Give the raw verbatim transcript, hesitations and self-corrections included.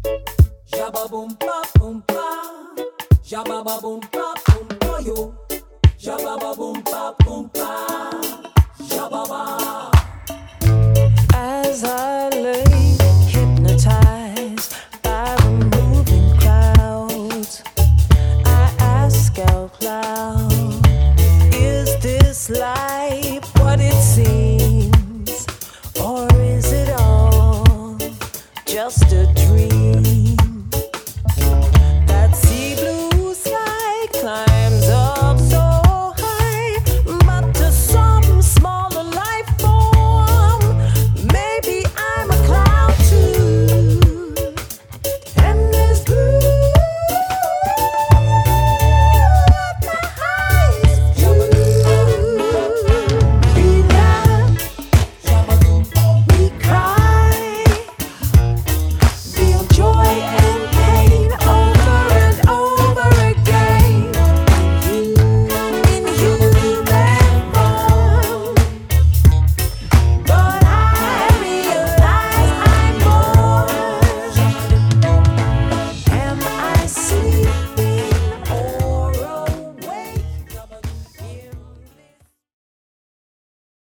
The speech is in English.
Shabba boom pa boom pa. Shabba ba boom pa boom pa yo. Shabba ba boom pa boom pa. Shabba ba. As I lay hypnotized by the moving clouds, I ask out loud, is this life what it seems? Or is it all just a dream?